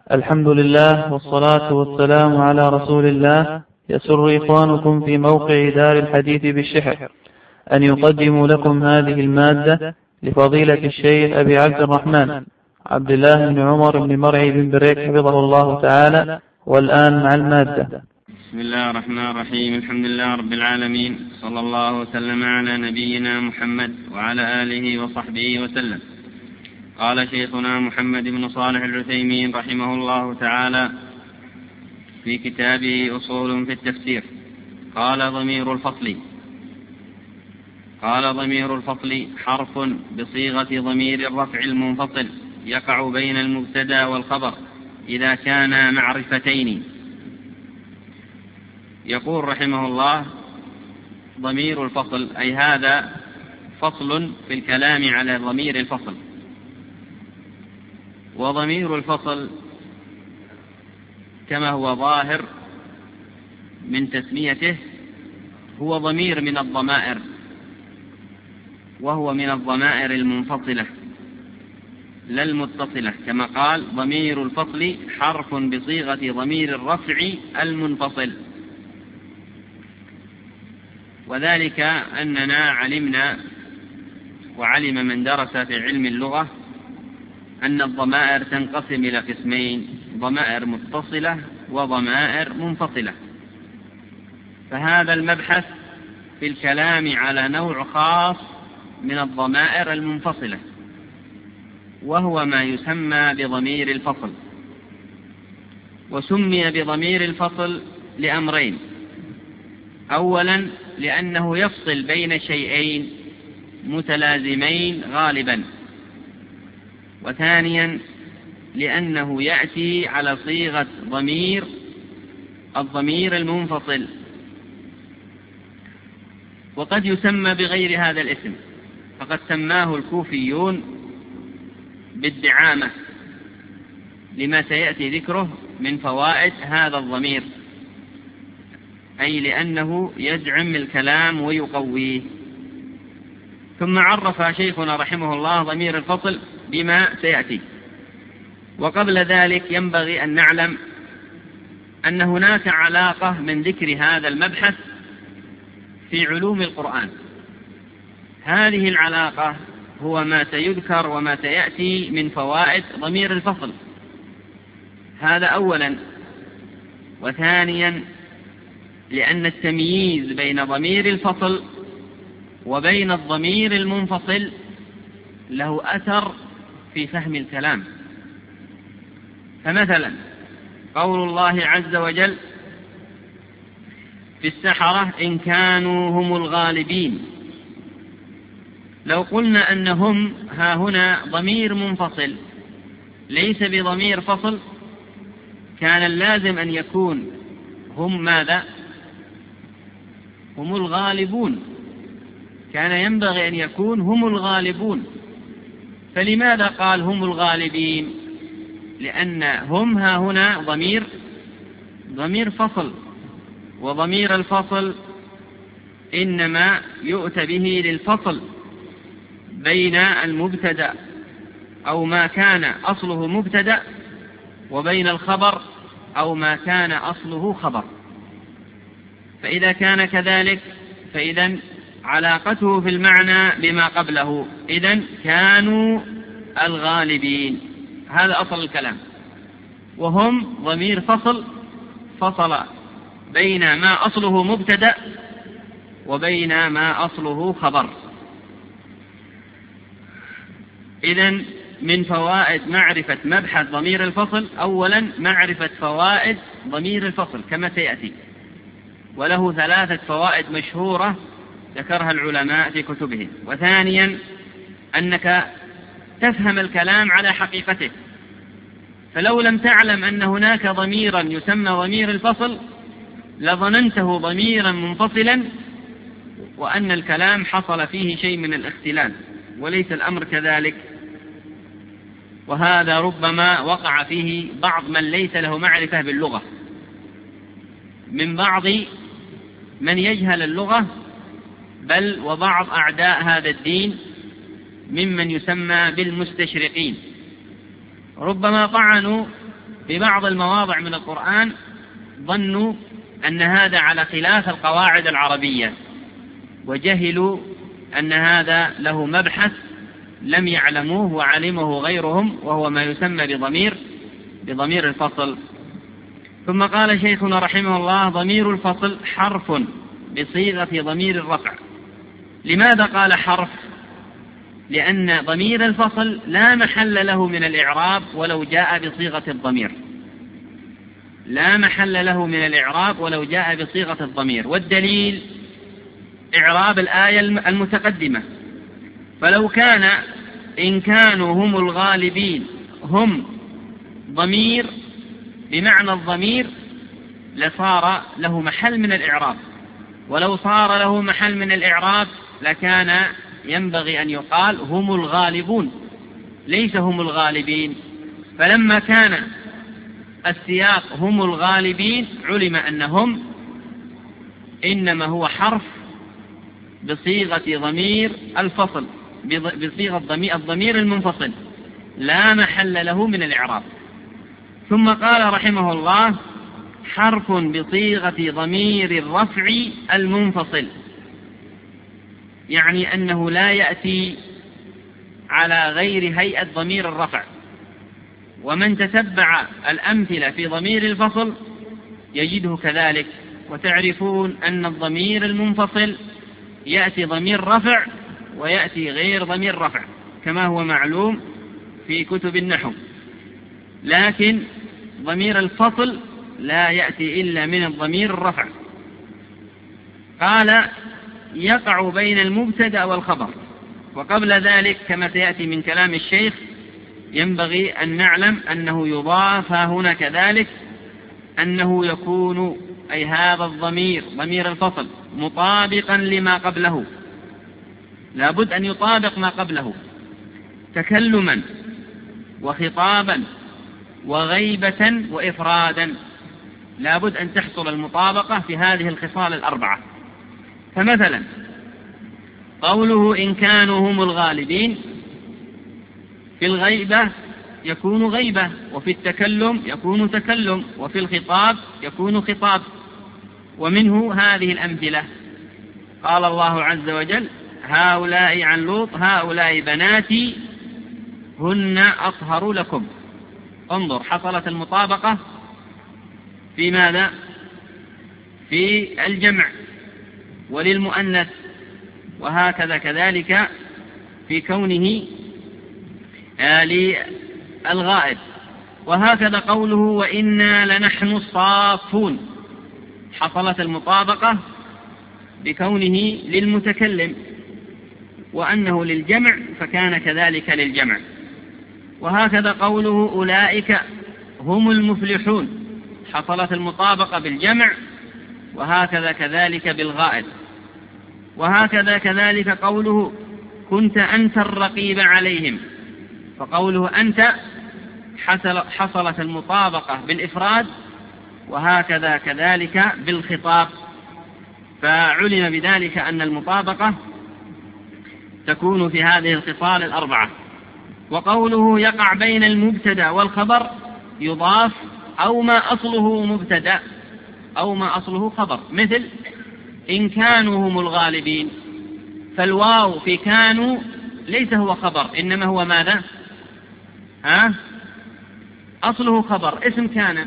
الحمد لله والصلاة والسلام على رسول الله. يسر إخوانكم في موقع دار الحديث بالشحر أن يقدموا لكم هذه المادة لفضيلة الشيخ أبي عبد الرحمن عبد الله بن عمر بن مرعي بن بريك حفظه الله تعالى. والآن مع المادة. بسم الله الرحمن الرحيم. الحمد لله رب العالمين، صلى الله وسلم على نبينا محمد وعلى آله وصحبه وسلم. قال شيخنا محمد بن صالح العثيمين رحمه الله تعالى في كتابه أصول في التفسير: قال ضمير الفصل حرف بصيغة ضمير الرفع المنفصل يقع بين المبتدا والخبر إذا كانا معرفتين. يقول رحمه الله: ضمير الفصل أي هذا فصل في الكلام على ضمير الفصل. وضمير الفصل كما هو ظاهر من تسميته هو ضمير من الضمائر، وهو من الضمائر المنفصلة لا المتصلة، كما قال: ضمير الفصل حرف بصيغة ضمير الرفع المنفصل. وذلك أننا علمنا وعلم من درس في علم اللغة أن الضمائر تنقسم إلى قسمين: ضمائر متصلة وضمائر منفصلة. فهذا المبحث في الكلام على نوع خاص من الضمائر المنفصلة، وهو ما يسمى بضمير الفصل. وسمي بضمير الفصل لأمرين: أولا لأنه يفصل بين شيئين متلازمين غالبا، وثانيا لأنه يأتي على صيغة الضمير المنفصل. وقد يسمى بغير هذا الاسم، فقد سماه الكوفيون بالدعامة لما سيأتي ذكره من فوائد هذا الضمير، أي لأنه يدعم الكلام ويقويه. ثم عرف شيخنا رحمه الله ضمير الفصل بما سيأتي. وقبل ذلك ينبغي أن نعلم أن هناك علاقة من ذكر هذا المبحث في علوم القرآن. هذه العلاقة هو ما سيذكر وما سيأتي من فوائد ضمير الفصل، هذا أولا. وثانيا لأن التمييز بين ضمير الفصل وبين الضمير المنفصل له أثر في فهم الكلام. فمثلا قول الله عز وجل في السحرة: إن كانوا هم الغالبين. لو قلنا أنهم ها هنا ضمير منفصل ليس بضمير فصل، كان اللازم أن يكون هم ماذا؟ هم الغالبون. كان ينبغي أن يكون هم الغالبون. فلماذا قال هم الغالبين؟ لأن هم ها هنا ضمير فصل، وضمير الفصل إنما يؤتى به للفصل بين المبتدأ أو ما كان أصله مبتدأ وبين الخبر أو ما كان أصله خبر. فإذا كان كذلك فإذا علاقته في المعنى بما قبله، إذن كانوا الغالبين، هذا أصل الكلام. وهم ضمير فصل بين ما أصله مبتدأ وبين ما أصله خبر. إذن من فوائد معرفة مبحث ضمير الفصل: أولا معرفة فوائد ضمير الفصل كما سيأتي، وله 3 فوائد مشهورة ذكرها العلماء في كتبهم. وثانيا أنك تفهم الكلام على حقيقته، فلو لم تعلم أن هناك ضميرا يسمى ضمير الفصل لظننته ضميرا منفصلا وأن الكلام حصل فيه شيء من الاختلال، وليس الأمر كذلك. وهذا ربما وقع فيه بعض من ليس له معرفة باللغة، من بعض من يجهل اللغة، بل وبعض أعداء هذا الدين ممن يسمى بالمستشرقين، ربما طعنوا في بعض المواضع من القرآن ظنوا أن هذا على خلاف القواعد العربية، وجهلوا أن هذا له مبحث لم يعلموه وعلمه غيرهم، وهو ما يسمى بضمير الفصل. ثم قال شيخنا رحمه الله: ضمير الفصل حرف بصيغة ضمير الرفع. لماذا قال حرف؟ لأن ضمير الفصل لا محل له من الإعراب ولو جاء بصيغة الضمير، لا محل له من الإعراب ولو جاء بصيغة الضمير. والدليل إعراب الآية المتقدمة، فلو كان إن كانوا هم الغالبين هم ضمير بمعنى الضمير لصار له محل من الإعراب، ولو صار له محل من الإعراب لكان ينبغي أن يقال هم الغالبون ليس هم الغالبين. فلما كان السياق هم الغالبين علم أنهم إنما هو حرف بصيغة ضمير الفصل، بصيغة الضمير المنفصل لا محل له من الإعراب. ثم قال رحمه الله: حرف بصيغة ضمير الرفع المنفصل، يعني أنه لا يأتي على غير هيئة ضمير الرفع. ومن تتبع الأمثلة في ضمير الفصل يجده كذلك. وتعرفون أن الضمير المنفصل يأتي ضمير رفع ويأتي غير ضمير رفع كما هو معلوم في كتب النحو، لكن ضمير الفصل لا يأتي إلا من الضمير الرفع. قال: يقع بين المبتدأ والخبر. وقبل ذلك كما سيأتي من كلام الشيخ ينبغي أن نعلم أنه يضاف هنا كذلك أنه يكون أي هذا الضمير ضمير الفصل مطابقا لما قبله، لابد أن يطابق ما قبله تكلما وخطابا وغيبة وإفرادا، لابد أن تحصل المطابقة في هذه الخصال الأربعة. فمثلا قوله إن كانوا هم الغالبين، في الغيبة يكون غيبة، وفي التكلم يكون تكلم، وفي الخطاب يكون خطاب. ومنه هذه الأمثلة: قال الله عز وجل: هؤلاء عن لوط هؤلاء بناتي هن أطهر لكم. انظر، حصلت المطابقة في ماذا؟ في الجمع وللمؤنث، وهكذا كذلك في كونه للغائب. وهكذا قوله وإنا لنحن الصافون، حصلت المطابقة بكونه للمتكلم، وأنه للجمع فكان كذلك للجمع. وهكذا قوله أولئك هم المفلحون، حصلت المطابقة بالجمع، وهكذا كذلك بالغائب. وهكذا كذلك قوله كنت أنت الرقيب عليهم، فقوله أنت حصلت المطابقة بالإفراد، وهكذا كذلك بالخطاب. فعلم بذلك أن المطابقة تكون في هذه الخصال الأربعة. وقوله يقع بين المبتدأ والخبر يضاف أو ما أصله مبتدأ أو ما أصله خبر، مثل إن كانوا هم الغالبين، فالواو في كانوا ليس هو خبر، إنما هو ماذا؟ أصله خبر اسم كان.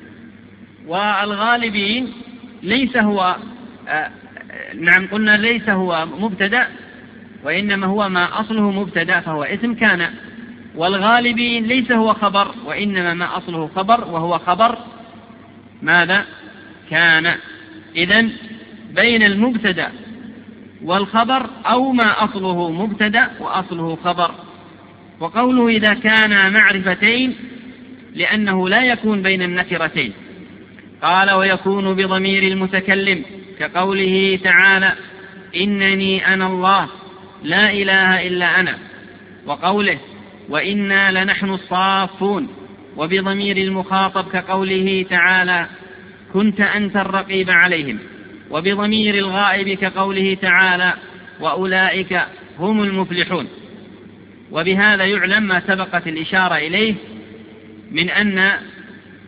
والغالبين ليس هو نعم قلنا ليس هو مبتدأ، وإنما هو ما أصله مبتدأ فهو اسم كان. والغالبين ليس هو خبر، وإنما ما أصله خبر وهو خبر ماذا؟ كان. إذن بين المبتدأ والخبر أو ما أصله مبتدأ وأصله خبر. وقوله إذا كان معرفتين لأنه لا يكون بين النكرتين. قال ويكون بضمير المتكلم كقوله تعالى إنني أنا الله لا إله إلا أنا، وقوله وإنا لنحن الصافون، وبضمير المخاطب كقوله تعالى كنت أنت الرقيب عليهم، وبضمير الغائب كقوله تعالى وأولئك هم المفلحون. وبهذا يعلم ما سبقت الإشارة إليه من أن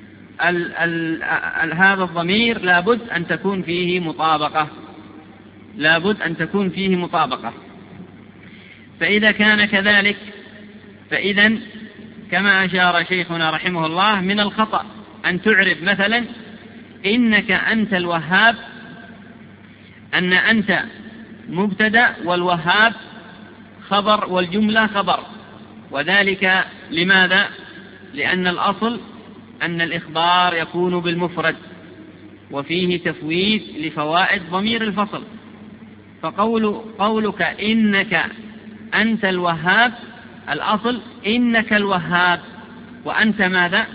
هذا الضمير لابد أن تكون فيه مطابقة، لابد أن تكون فيه مطابقة. فإذا كان كذلك فإذا كما أشار شيخنا رحمه الله من الخطأ أن تعرب مثلا إنك أنت الوهاب، أن أنت مبتدأ والوهاب خبر والجملة خبر، وذلك لماذا؟ لأن الأصل أن الإخبار يكون بالمفرد وفيه تفويت لفوائد ضمير الفصل. فقولك إنك أنت الوهاب، الأصل إنك الوهاب، وأنت ماذا؟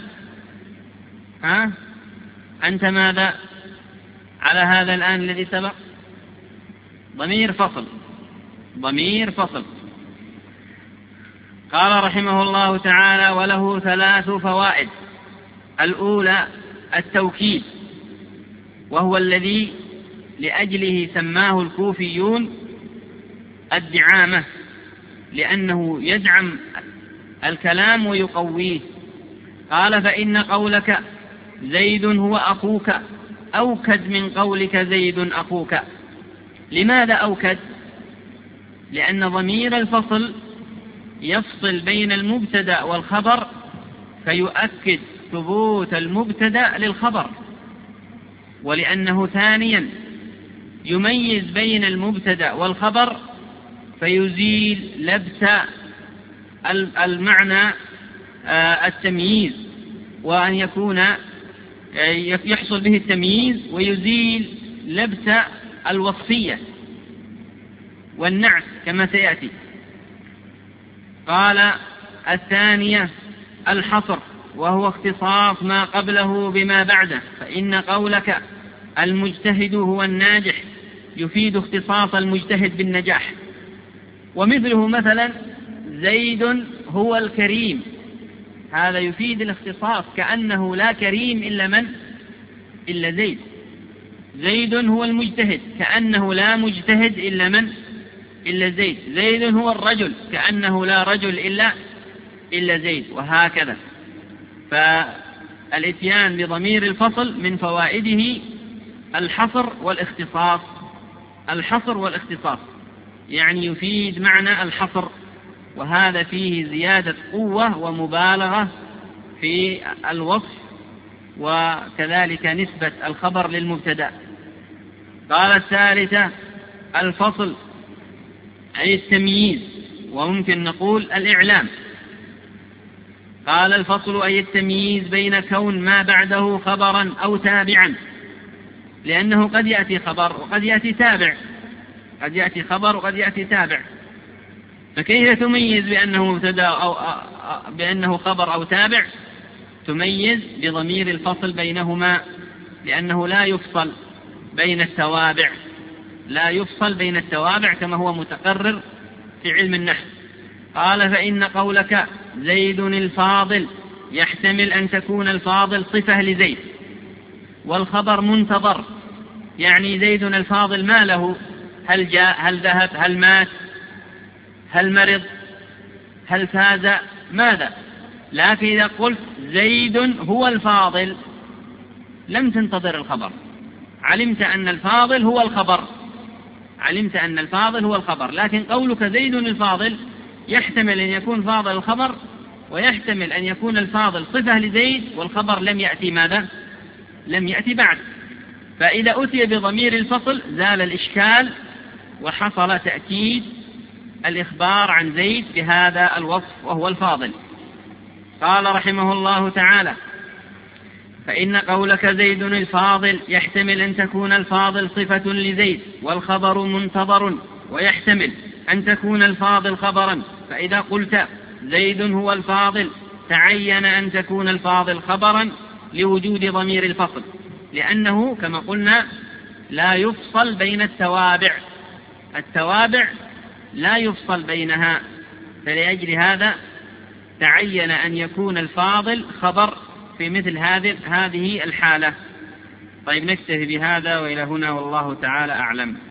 أنت ماذا على هذا الآن الذي سبق؟ ضمير فصل، ضمير فصل. قال رحمه الله تعالى: وله 3 فوائد. الأولى التوكيد، وهو الذي لأجله سماه الكوفيون الدعامة، لأنه يدعم الكلام ويقويه. قال: فإن قولك زيد هو أخوك أوكد من قولك زيد أخوك. لماذا أوكد؟ لأن ضمير الفصل يفصل بين المبتدأ والخبر، فيؤكد ثبوت المبتدأ للخبر، ولأنه ثانيا يميز بين المبتدأ والخبر، فيزيل لبس المعنى التمييز، وأن يكون يحصل به التمييز ويزيل لبس الوصفية والنعت كما سيأتي. قال: الثانية الحصر، وهو اختصاص ما قبله بما بعده، فإن قولك المجتهد هو الناجح يفيد اختصاص المجتهد بالنجاح. ومثله مثلا زيد هو الكريم، هذا يفيد الاختصاص، كأنه لا كريم إلا من؟ إلا زيد. زيد هو المجتهد، كأنه لا مجتهد إلا من؟ إلا زيد. زيد هو الرجل، كأنه لا رجل إلا زيد، وهكذا. فالاتيان بضمير الفصل من فوائده الحصر والاختصاص. الحصر والاختصاص يعني يفيد معنى الحصر، وهذا فيه زيادة قوة ومبالغة في الوصف، وكذلك نسبة الخبر للمبتدأ. قال: الثالثة الفصل أي التمييز، وممكن نقول الإعلام. قال: الفصل أي التمييز بين كون ما بعده خبرا أو تابعا، لأنه قد يأتي خبر وقد يأتي تابع، قد يأتي خبر وقد يأتي تابع، فكيف تميز بأنه مبتدأ أو بأنه خبر أو تابع؟ تميز بضمير الفصل بينهما، لأنه لا يفصل بين التوابع، لا يفصل بين التوابع كما هو متقرر في علم النحو. قال: فإن قولك زيد الفاضل يحتمل أن تكون الفاضل صفة لزيد، والخبر منتظر، يعني زيد الفاضل ما له؟ هل جاء؟ هل ذهب؟ هل مات؟ هل مرض؟ هل فاز؟ ماذا؟ لكن إذا قلت زيد هو الفاضل لم تنتظر الخبر، علمت أن الفاضل هو الخبر، علمت أن الفاضل هو الخبر. لكن قولك زيد الفاضل يحتمل أن يكون فاضل الخبر، ويحتمل أن يكون الفاضل صفة لزيد، والخبر لم يأتي ماذا؟ لم يأتي بعد. فإذا أتي بضمير الفصل زال الإشكال، وحصل تأكيد الإخبار عن زيد بهذا الوصف وهو الفاضل. قال رحمه الله تعالى: فإن قولك زيد الفاضل يحتمل أن تكون الفاضل صفة لزيد، والخبر منتظر، ويحتمل أن تكون الفاضل خبرا. فإذا قلت زيد هو الفاضل تعين أن تكون الفاضل خبرا لوجود ضمير الفصل، لأنه كما قلنا لا يفصل بين التوابع، التوابع لا يفصل بينها، فلأجل هذا تعين أن يكون الفاضل خبر في مثل هذه الحالة. طيب، نكتفي بهذا وإلى هنا، والله تعالى أعلم.